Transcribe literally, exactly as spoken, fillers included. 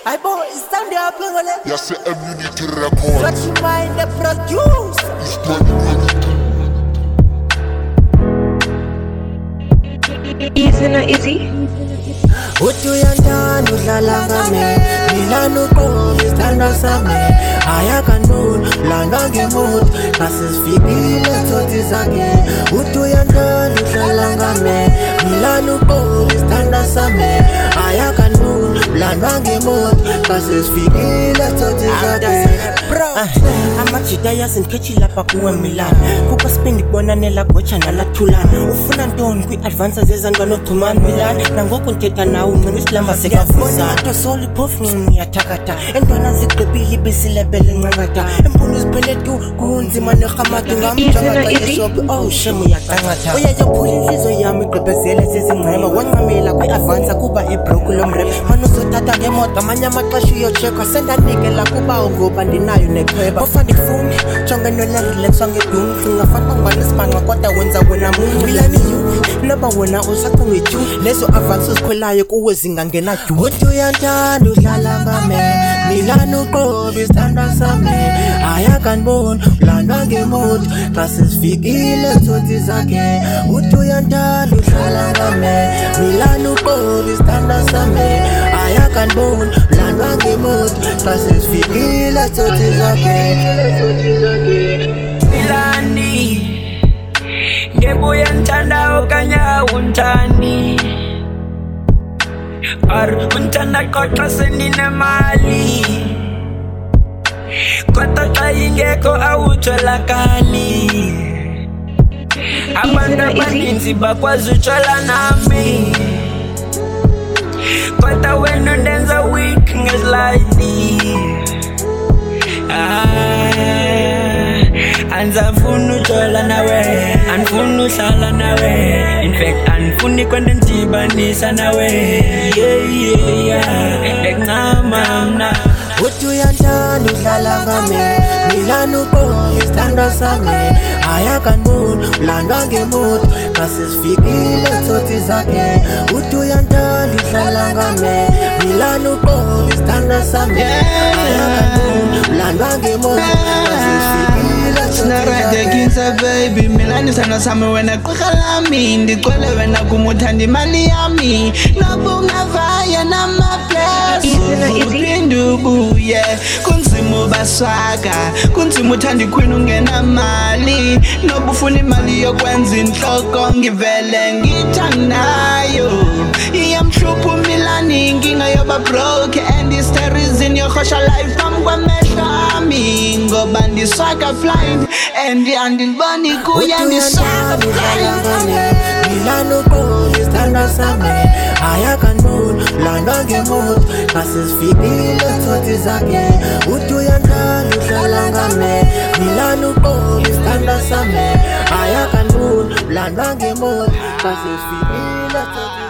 I boy, stand there, play. Yes, M Unity Records. What you mind the produce? It's done. Easy na easy. Utu yandani udlala ngami, mina nuqobi sithanda sami. Ayakanuni lana ngemood, nasisifikile thothi zakhe. Utu yandani udlala ngami, mina nuqobi sithanda sami. Ayakanuni lana ngemood, nasisifikile thothi zakhe. Bro, amajita yasinikechi lapha kuwe Milan. Kupa spin ibonane la gocha na la thulana. Ufuna ntoni kwi-advance zezandwa nothumani Milan. Nangoku nthetha nawe ungena isilamba sekavisa. Into soli phofu ngiyathakatha. Entwana zigqibile ibisilebele nqanqatha. Emphunu ziphele tu kunzima nerhamatu ngamjonga xa eshop. Oh shame uyaqangatha. Uyayaphula inhliziyo yami igqibezele sezingcema. Wancamela kwi-advance kuba ebroke lo mrep. Manje uzothatha ngemoto amanye amaxesha uyochekwa. Sendanikela kuba uvuba ndinayo neqheba. Ofana ifuni jonga nolandile ngedumi. Ngingafana ngubani isibanga kodwa wenza wena muncu. Milani you noba wena usacinga itu. Lezo advance uzikhwelayo kuwe zingangena du. Uthi uyandanda udlala ngami, Milani uqobi sithanda sami. Ayakaniboni ulandwa ngemood, nasisifikile thothi zakhe. Uthi uyandanda udlala ngami, Milani uqobi sithanda sami. Ayakaniboni ulandwa ngemood, nasisifikile thothi zakhe. Milani ngebuya nthanda okanya untani ar untanda qoqa seninemali kodwa xa ingekho awutholakali abantu abaninzi bakwazi utshola nami kodwa wena undenza weak ngeslide Anzafunu utshola nawe, anfunu uhlala nawe. In fact, anfuni kwenda ndibanisa nawe. Yeah, yeah, yeah, encama mna. Uthi uyandanda udlala ngami, Milani uqobi sithanda sami. Ayakaniboni ulandwa ngemood, nasisifikile thothi zakhe. Uthi uyandanda udlala ngami, Milani uqobi sithanda sami. Ayakaniboni ulandwa ngemood, nasisifikile. Sinaradekisa baby, Milani sana sami wena qhiqa lami. Ndicwele wena kumuthanda imali yami. Nobungavaya namaplace uphinde ubuye. Kunzima ubaswaka, kunzima uthanda iqueen ungenamali. Nobufuna imali yokwenza inhloko ngivele ngithanayo. Iyamhlupha uMilani inkinga yoba broke, and it's the reason yokhosha life phambi kwamehlo ami. Ngoba ndiswaka blind and andiliboni kuya ndiswaka blind. Milani uqobi sithanda sami. Ayakaniboni ulandwa ngemood, nasisifikile thothi zakhe. Uthi uyandanda udlala ngami, Milani uqobi sithanda sami. Ayakaniboni ulandwa ngemood, nasisifikile thothi zakhe.